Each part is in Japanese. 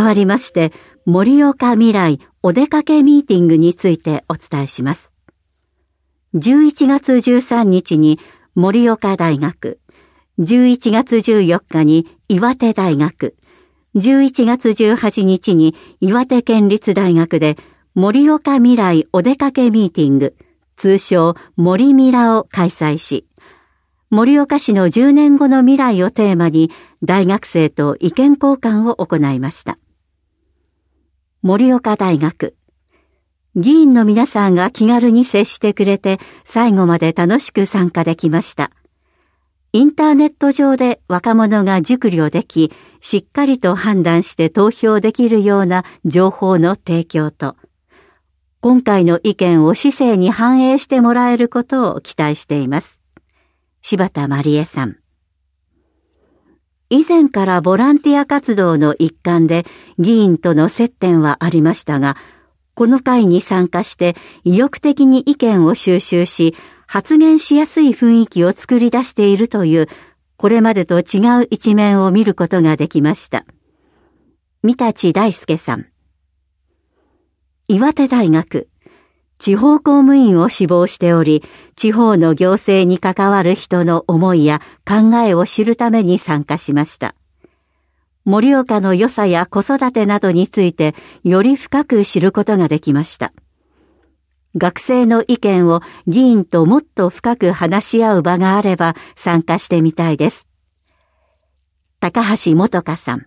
代わりまして、盛岡未来お出かけミーティングについてお伝えします。11月13日に盛岡大学、11月14日に岩手大学、11月18日に岩手県立大学で盛岡未来お出かけミーティング、通称森ミラを開催し、盛岡市の10年後の未来をテーマに大学生と意見交換を行いました。盛岡大学、議員の皆さんが気軽に接してくれて最後まで楽しく参加できました。インターネット上で若者が熟慮でき、しっかりと判断して投票できるような情報の提供と、今回の意見を市政に反映してもらえることを期待しています。柴田まりえさん。以前からボランティア活動の一環で議員との接点はありましたが、この会に参加して意欲的に意見を収集し、発言しやすい雰囲気を作り出しているという、これまでと違う一面を見ることができました。三立大輔さん。岩手大学、地方公務員を志望しており、地方の行政に関わる人の思いや考えを知るために参加しました。盛岡の良さや子育てなどについてより深く知ることができました。学生の意見を議員ともっと深く話し合う場があれば参加してみたいです。高橋元香さん。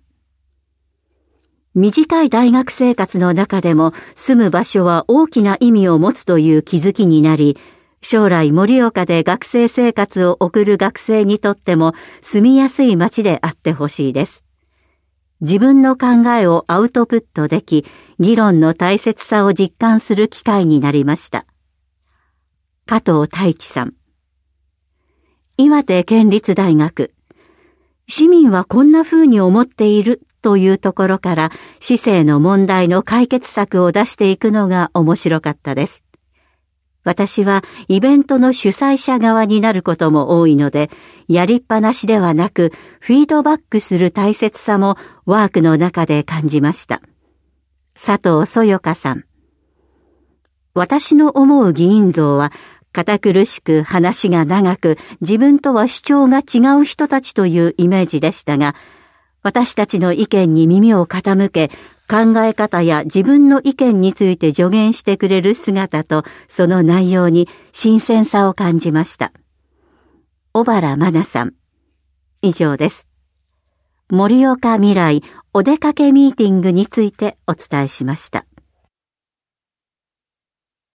短い大学生活の中でも住む場所は大きな意味を持つという気づきになり、将来盛岡で学生生活を送る学生にとっても住みやすい街であってほしいです。自分の考えをアウトプットでき、議論の大切さを実感する機会になりました。加藤太一さん。岩手県立大学。市民はこんな風に思っているというところから市政の問題の解決策を出していくのが面白かったです。私はイベントの主催者側になることも多いので、やりっぱなしではなくフィードバックする大切さもワークの中で感じました。佐藤そよかさん。私の思う議員像は堅苦しく話が長く自分とは主張が違う人たちというイメージでしたが、私たちの意見に耳を傾け、考え方や自分の意見について助言してくれる姿とその内容に新鮮さを感じました。小原真奈さん。以上です。盛岡未来お出かけミーティングについてお伝えしました。